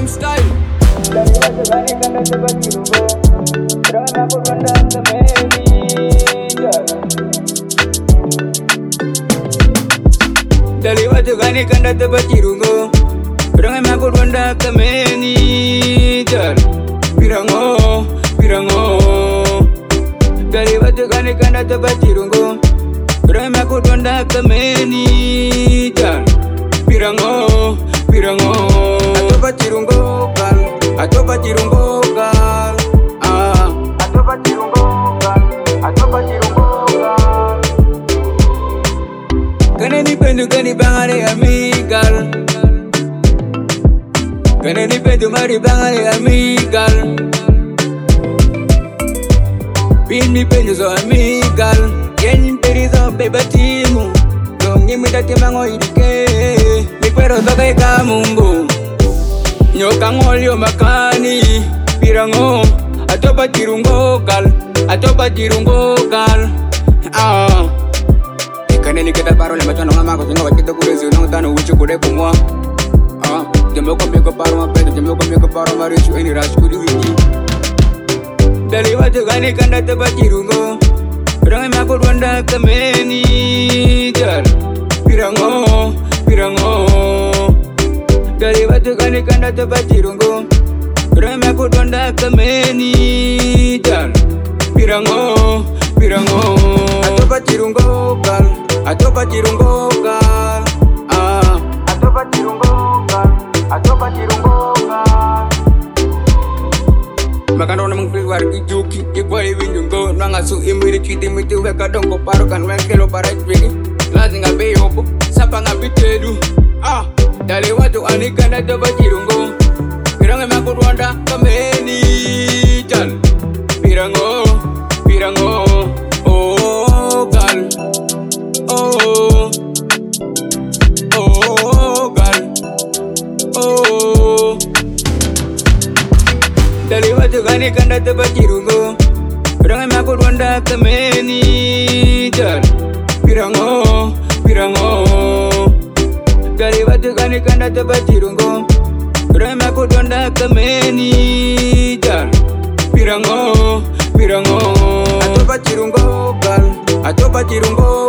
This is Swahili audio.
style. Dali watu gani kanda tebatirungo, Pirangai makut wanda kameni jar. Pirango, pirango. Dali watu gani kanda tebatirungo, Pirangai makut wanda kameni jar. Pirango, pirango. Atopa tirungo kal, atopa tirungo kal. Atopa tirungo kal, atopa tirungo kal. Kaneni pendu kani bangare amigal. Kaneni pendu mari bangare amigal. Pini pendu so amigal. Yenyi perizo bebatimu. Dongi midati mango idike. Pero tokai kamungu nyoka ngolio makani pirango atopa tirungo kal ikaneni kita paro le machano ngama ko singa wakita kurezi no tano uchu kure kumwa jembo ko meko paro mapedo jembo ko meko paro marichu eni rashkuri wiki dali watu gani kanda topa tirungo pirango makut wanda kameni jar pirango pirango dari watu gani kanda topa tirungo Pirangai makut wanda kameni jar Pirango, pirango Atopa tirungo kal, atopa tirungo kal Atopa tirungo kal, atopa tirungo kal Makano namang filwar kijuki Ikwali winjungo Nangasu imiri chiti miti weka dongo paro kan wengkelo para chwiki Lazi ngabe yopo, sapa ngabe tedu Dali watu anikanda topa tirungo Pirangai makut wanda kameni jar Pirango, pirango Oh gal Oh Oh gal Oh Dali watu gani kanda topa tirungo Pirangai makut wanda kameni jar Pirango, pirango Dari watu gani kanda topa tirungo Pirangai makut wanda kameni jar Pirango, pirango Atopa tirungo kal, atopa tirungo